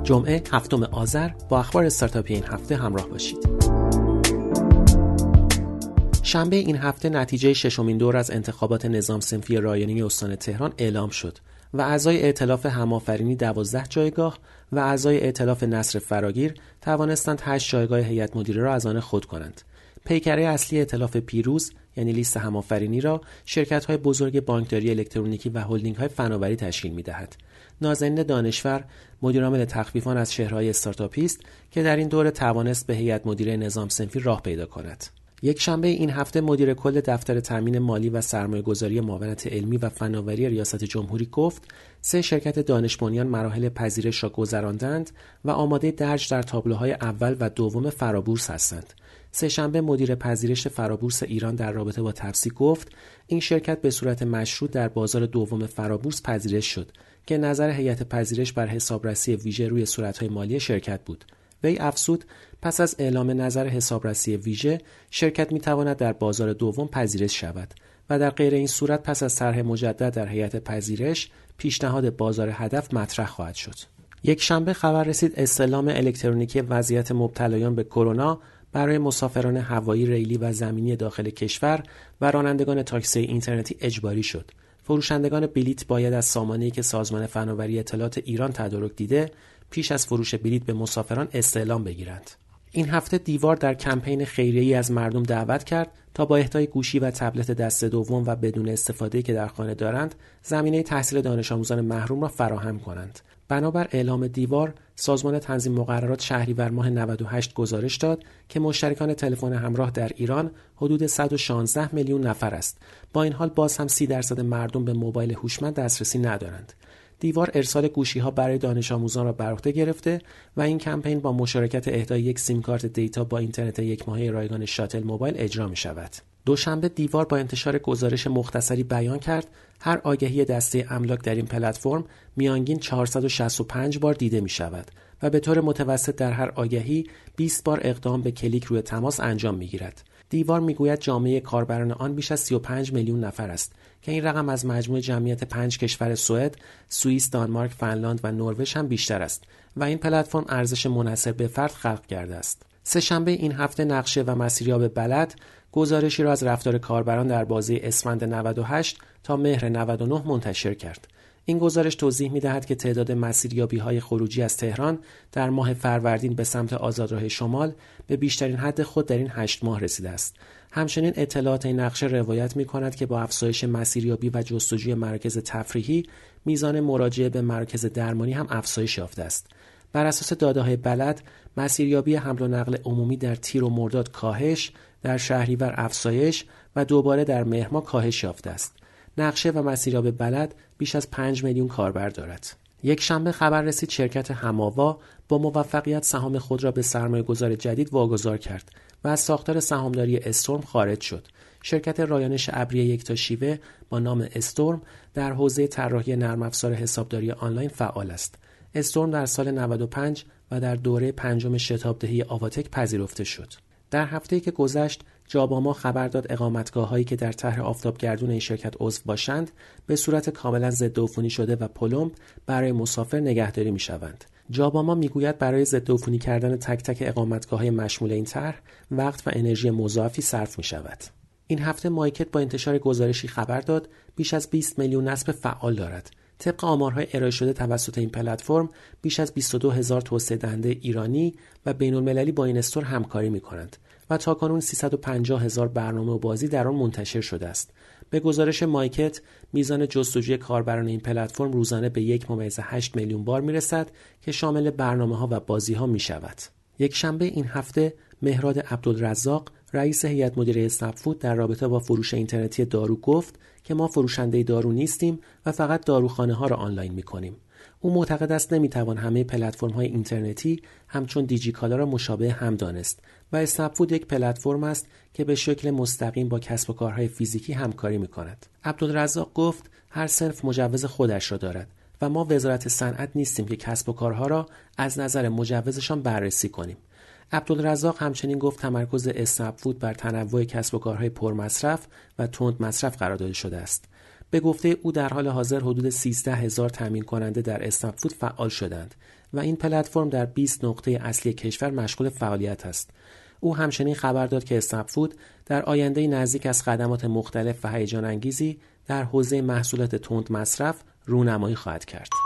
جمعه 7 آذر با اخبار استارتاپی این هفته همراه باشید. شنبه این هفته نتیجه ششمین دور از انتخابات نظام صنفی رایانه‌ای استان تهران اعلام شد و اعضای ائتلاف هم‌آفرینی 12 جایگاه و اعضای ائتلاف نصر فراگیر توانستند 8 جایگاه هیئت مدیره را از آن خود کنند. پیکره اصلی ائتلاف پیروز یعنی لیست هم‌آفرینی را شرکت‌های بزرگ بانکداری الکترونیکی و هلدینگ‌های فناوری تشکیل می‌دهد. نازنین دانشور مدیرعامل تخفیفان از شهرهای استارتاپی است که در این دوره توانست به هیئت مدیره نظام صنفی راه پیدا کند. یک شنبه این هفته مدیر کل دفتر تامین مالی و سرمایه‌گذاری معاونت علمی و فناوری ریاست جمهوری گفت 3 شرکت دانش بنیان مراحل پذیرش را گذراندند و آماده درج در تابلوهای اول و دوم فرابورس هستند. سه‌شنبه مدیر پذیرش فرابورس ایران در رابطه با تپسی گفت این شرکت به صورت مشروط در بازار دوم فرابورس پذیرش شد که نظر هیئت پذیرش بر حسابرسی ویژه روی صورت‌های مالی شرکت بود. وی افزود پس از اعلام نظر حسابرسی ویژه شرکت می‌تواند در بازار دوم پذیرش شود و در غیر این صورت پس از طرح مجدد در هیئت پذیرش پیشنهاد بازار هدف مطرح خواهد شد. یک شنبه خبر رسید استعلام الکترونیکی وضعیت مبتلایان به کرونا برای مسافران هوایی، ریلی و زمینی داخل کشور و رانندگان تاکسی اینترنتی اجباری شد. فروشندگان بلیط باید از سامانه‌ای که سازمان فناوری اطلاعات ایران تدارک دیده پیش از فروش بلیط به مسافران استعلام بگیرند. این هفته دیوار در کمپین خیریه‌ای از مردم دعوت کرد تا با اهدای گوشی و تبلت دست دوم و بدون استفاده‌ای که در خانه دارند، زمینه تحصیل دانش آموزان محروم را فراهم کنند. بنابر اعلام دیوار، سازمان تنظیم مقررات شهریور ماه 98 گزارش داد که مشترکان تلفن همراه در ایران حدود 116 میلیون نفر است. با این حال باز هم 30% مردم به موبایل هوشمند دسترسی ندارند. دیوار ارسال گوشی‌ها برای دانش آموزان را بر عهده گرفته و این کمپین با مشارکت اهدای یک سیم کارت دیتا با اینترنت یک ماهه رایگان شاتل موبایل اجرا می‌شود. دوشنبه دیوار با انتشار گزارش مختصری بیان کرد هر آگهی دسته املاک در این پلتفرم میانگین 465 بار دیده می‌شود و به طور متوسط در هر آگهی 20 بار اقدام به کلیک روی تماس انجام می‌گیرد. دیوار میگوید جامعه کاربران آن بیش از 35 میلیون نفر است که این رقم از مجموع جمعیت 5 کشور سوئد، سوئیس، دانمارک، فنلاند و نروژ هم بیشتر است و این پلتفرم ارزش منحصر به فرد خلق کرده است. سه‌شنبه این هفته نقشه و مسیریاب بلد گزارشی را از رفتار کاربران در بازه اسفند 98 تا مهر 99 منتشر کرد. این گزارش توضیح می‌دهد که تعداد مسیریابی‌های خروجی از تهران در ماه فروردین به سمت آزادراه شمال به بیشترین حد خود در این 8 ماه رسیده است. همچنین اطلاعات این نقشه روایت می‌کند که با افزایش مسیریابی و جستجوی مراکز تفریحی، میزان مراجعه به مراکز درمانی هم افزایش یافته است. بر اساس داده‌های بلد، مسیریابی حمل و نقل عمومی در تیر و مرداد کاهش، در شهریور افزایش و دوباره در مهر ماه کاهش یافته است. نقشه و مسیریاب بلد بیش از 5 میلیون کاربر دارد. یک شنبه خبر رسید شرکت هماوا با موفقیت سهام خود را به سرمایه‌گذار جدید واگذار کرد و از ساختار سهامداری استورم خارج شد. شرکت رایانش ابری یکتاشیوه با نام استورم در حوزه طراحی نرم افزار حسابداری آنلاین فعال است. استورم در سال 95 و در دوره پنجم شتابدهی آواتک پذیرفته شد. در هفته‌ای که گذشت، جاباما خبر داد اقامتگاه‌هایی که در طرح آفتابگردون این شرکت عضو باشند به صورت کاملا ضدعفونی شده و پلمب برای مسافر نگهداری می‌شوند. جاباما میگوید برای ضدعفونی کردن تک تک اقامتگاه‌های مشمول این طرح وقت و انرژی مضاعفی صرف می‌شود. این هفته مایکت با انتشار گزارشی خبر داد بیش از 20 میلیون نصب فعال دارد. طبق آمارهای ارائه شده توسط این پلتفرم بیش از 22,000 توسعه دهنده ایرانی و بین‌المللی با این استور همکاری می‌کنند و تاکنون 350,000 برنامه و بازی در آن منتشر شده است. به گزارش مایکت، میزان جستجوی کاربران این پلتفرم روزانه به 1.8 میلیون بار میرسد که شامل برنامه‌ها و بازی‌ها می‌شود. یک شنبه این هفته مهراد عبدالرزاق رئیس هیئت مدیره اسنپ‌فود در رابطه با فروش اینترنتی دارو گفت که ما فروشنده دارو نیستیم و فقط داروخانه‌ها را آنلاین می‌کنیم. او معتقد است نمی‌توان همه پلتفرم‌های اینترنتی همچون دیجیکالا را مشابه هم دانست و اسنپ‌فود یک پلتفرم است که به شکل مستقیم با کسب و کارهای فیزیکی همکاری می‌کند. عبدالرزاق گفت هر صنف مجوز خودش را دارد و ما وزارت صنعت نیستیم که کسب و کارها را از نظر مجوزشان بررسی کنیم. عبدالرزاق همچنین گفت تمرکز اسنپ‌فود بر تنوع کسب و کارهای پرمصرف و تند مصرف قرار داده شده است. به گفته او در حال حاضر حدود 13,000 تامین کننده در اسنپ فود فعال شدند و این پلتفرم در 20 نقطه اصلی کشور مشغول فعالیت است. او همچنین خبر داد که اسنپ فود در آینده نزدیک از خدمات مختلف و هیجان انگیزی در حوزه محصولات تند مصرف رونمایی خواهد کرد.